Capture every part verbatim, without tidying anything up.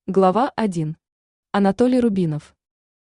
Глава один. Анатолий Рубинов.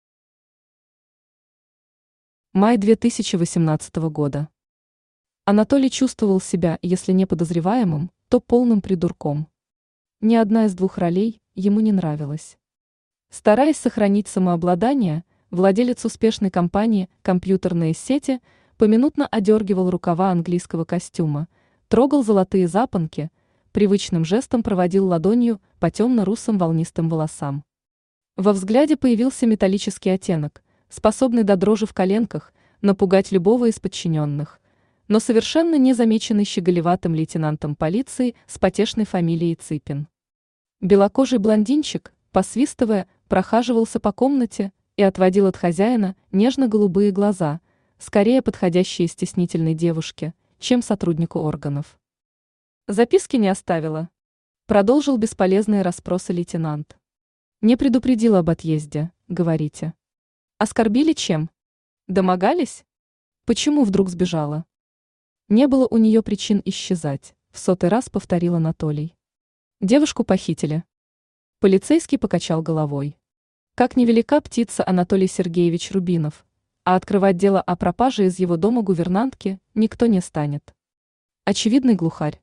Май две тысячи восемнадцатого года. Анатолий чувствовал себя, если не подозреваемым, то полным придурком. Ни одна из двух ролей ему не нравилась. Стараясь сохранить самообладание, владелец успешной компании «Компьютерные сети» поминутно одергивал рукава английского костюма, трогал золотые запонки, привычным жестом проводил ладонью по темно-русым волнистым волосам. Во взгляде появился металлический оттенок, способный до дрожи в коленках напугать любого из подчиненных, но совершенно не замеченный щеголеватым лейтенантом полиции с потешной фамилией Цыпин. Белокожий блондинчик, посвистывая, прохаживался по комнате и отводил от хозяина нежно-голубые глаза, скорее подходящие стеснительной девушке, чем сотруднику органов. Записки не оставила. Продолжил бесполезные расспросы лейтенант. Не предупредил об отъезде, говорите. Оскорбили чем? Домогались? Почему вдруг сбежала? Не было у нее причин исчезать, в сотый раз повторил Анатолий. Девушку похитили. Полицейский покачал головой. Как невелика птица Анатолий Сергеевич Рубинов, а открывать дело о пропаже из его дома гувернантки никто не станет. Очевидный глухарь.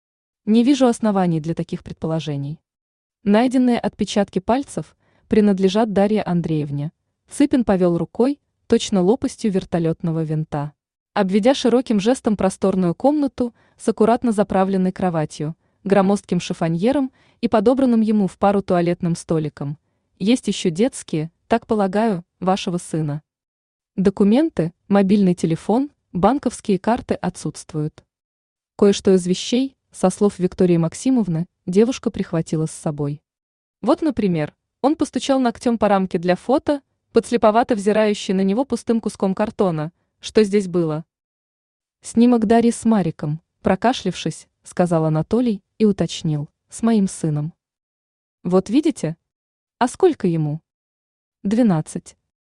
Не вижу оснований для таких предположений. Найденные отпечатки пальцев принадлежат Дарье Андреевне. Цыпин повел рукой, точно лопастью вертолетного винта. Обведя широким жестом просторную комнату с аккуратно заправленной кроватью, громоздким шифоньером и подобранным ему в пару туалетным столиком. Есть еще детские, так полагаю, вашего сына. Документы, мобильный телефон, банковские карты отсутствуют. Кое-что из вещей, со слов Виктории Максимовны, девушка прихватила с собой. Вот, например, он постучал ногтем по рамке для фото, подслеповато взирающий на него пустым куском картона. Что здесь было? Снимок Дарьи с Мариком, прокашлявшись, сказал Анатолий и уточнил, с моим сыном. Вот видите? А сколько ему? Двенадцать.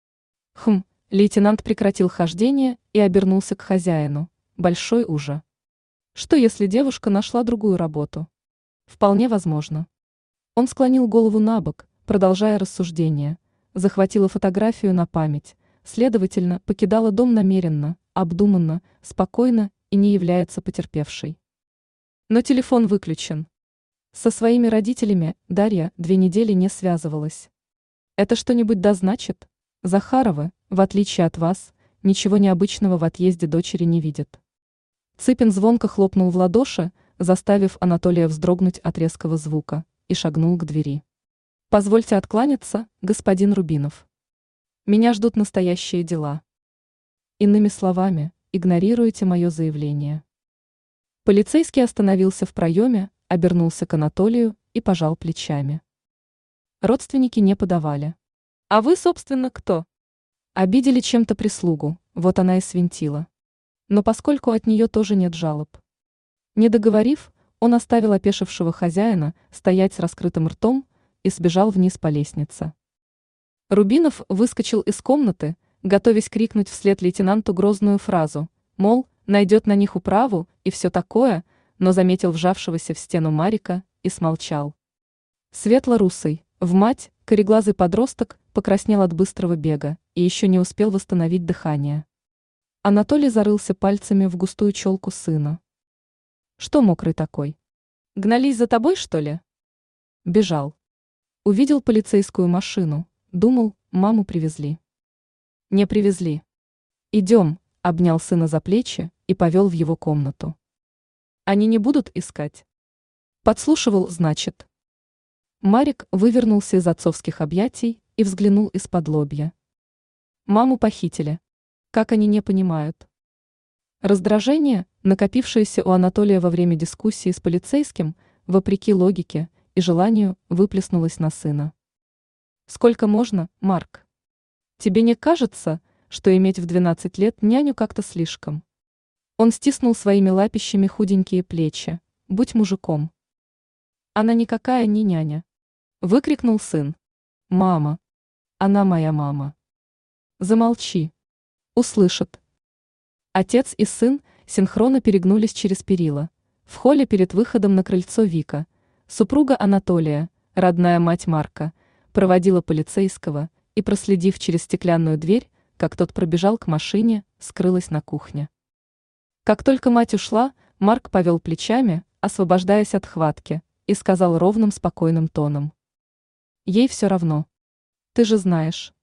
Хм, лейтенант прекратил хождение и обернулся к хозяину. Большой уже. Что если девушка нашла другую работу? Вполне возможно. Он склонил голову набок, продолжая рассуждение. Захватила фотографию на память, следовательно, покидала дом намеренно, обдуманно, спокойно и не является потерпевшей. Но телефон выключен. Со своими родителями Дарья две недели не связывалась. Это что-нибудь да значит? Захаровы, в отличие от вас, ничего необычного в отъезде дочери не видят. Цыпин звонко хлопнул в ладоши, заставив Анатолия вздрогнуть от резкого звука, и шагнул к двери. Позвольте откланяться, господин Рубинов. Меня ждут настоящие дела. Иными словами, игнорируете мое заявление. Полицейский остановился в проеме, обернулся к Анатолию и пожал плечами. Родственники не подавали. А вы, собственно, кто? Обидели чем-то прислугу, вот она и свинтила. Но поскольку от нее тоже нет жалоб. Не договорив, он оставил опешившего хозяина стоять с раскрытым ртом и сбежал вниз по лестнице. Рубинов выскочил из комнаты, готовясь крикнуть вслед лейтенанту грозную фразу, мол, найдет на них управу и все такое, но заметил вжавшегося в стену Марика и смолчал. Светло-русый, в мать, кореглазый подросток покраснел от быстрого бега и еще не успел восстановить дыхание. Анатолий зарылся пальцами в густую челку сына. Что мокрый такой? Гнались за тобой, что ли? Бежал. Увидел полицейскую машину, думал, маму привезли. Не привезли. Идем, обнял сына за плечи и повел в его комнату. Они не будут искать. Подслушивал, значит. Марик вывернулся из отцовских объятий и взглянул из-под лобья. Маму похитили. Как они не понимают? Раздражение, накопившееся у Анатолия во время дискуссии с полицейским, вопреки логике и желанию, выплеснулось на сына. Сколько можно, Марк? Тебе не кажется, что иметь в двенадцать лет няню как-то слишком? Он стиснул своими лапищами худенькие плечи. Будь мужиком. Она никакая не няня. Выкрикнул сын. Мама. Она моя мама. Замолчи. Услышат. Отец и сын синхронно перегнулись через перила. В холле перед выходом на крыльцо Вика, супруга Анатолия, родная мать Марка, проводила полицейского и, проследив через стеклянную дверь, как тот пробежал к машине, скрылась на кухне. Как только мать ушла, Марк повел плечами, освобождаясь от хватки, и сказал ровным, спокойным тоном: «Ей все равно. Ты же знаешь».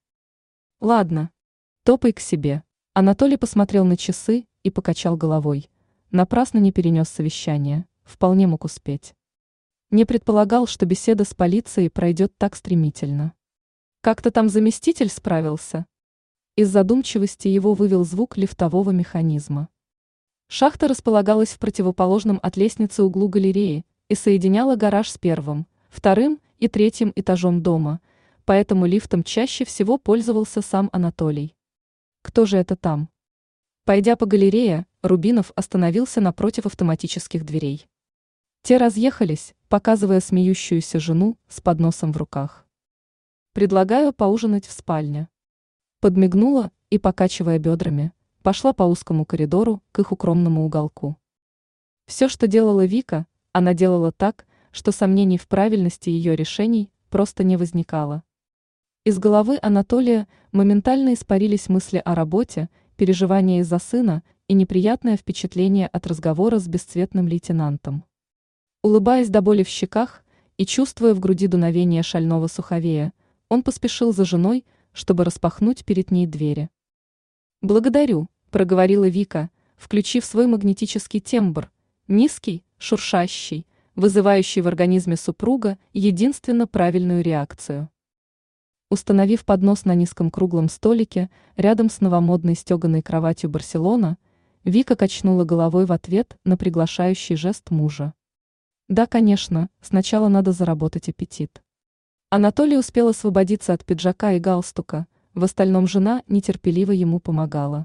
«Ладно, топай к себе». Анатолий посмотрел на часы и покачал головой. Напрасно не перенес совещание, вполне мог успеть. Не предполагал, что беседа с полицией пройдет так стремительно. Как-то там заместитель справился. Из задумчивости его вывел звук лифтового механизма. Шахта располагалась в противоположном от лестницы углу галереи и соединяла гараж с первым, вторым и третьим этажом дома, поэтому лифтом чаще всего пользовался сам Анатолий. Кто же это там? Пойдя по галерее, Рубинов остановился напротив автоматических дверей. Те разъехались, показывая смеющуюся жену с подносом в руках. «Предлагаю поужинать в спальне». Подмигнула и, покачивая бедрами, пошла по узкому коридору к их укромному уголку. Все, что делала Вика, она делала так, что сомнений в правильности ее решений просто не возникало. Из головы Анатолия моментально испарились мысли о работе, переживания из-за сына и неприятное впечатление от разговора с бесцветным лейтенантом. Улыбаясь до боли в щеках и чувствуя в груди дуновение шального суховея, он поспешил за женой, чтобы распахнуть перед ней двери. «Благодарю», – проговорила Вика, включив свой магнетический тембр, низкий, шуршащий, вызывающий в организме супруга единственно правильную реакцию. Установив поднос на низком круглом столике рядом с новомодной стеганой кроватью «Барселона», Вика качнула головой в ответ на приглашающий жест мужа. «Да, конечно, сначала надо заработать аппетит». Анатолий успел освободиться от пиджака и галстука, в остальном жена нетерпеливо ему помогала.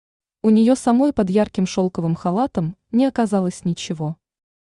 У нее самой под ярким шелковым халатом не оказалось ничего.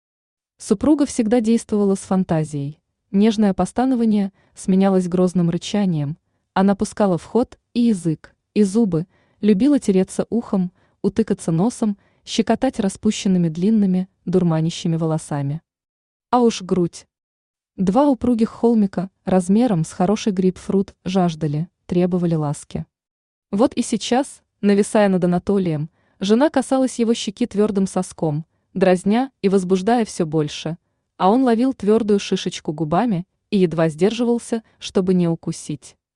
Супруга всегда действовала с фантазией. Нежное постанование сменялось грозным рычанием, она пускала в ход и язык, и зубы, любила тереться ухом, утыкаться носом, щекотать распущенными длинными, дурманящими волосами. А уж грудь. Два упругих холмика размером с хороший грейпфрут жаждали, требовали ласки. Вот и сейчас, нависая над Анатолием, жена касалась его щеки твердым соском, дразня и возбуждая все больше, а он ловил твердую шишечку губами и едва сдерживался, чтобы не укусить.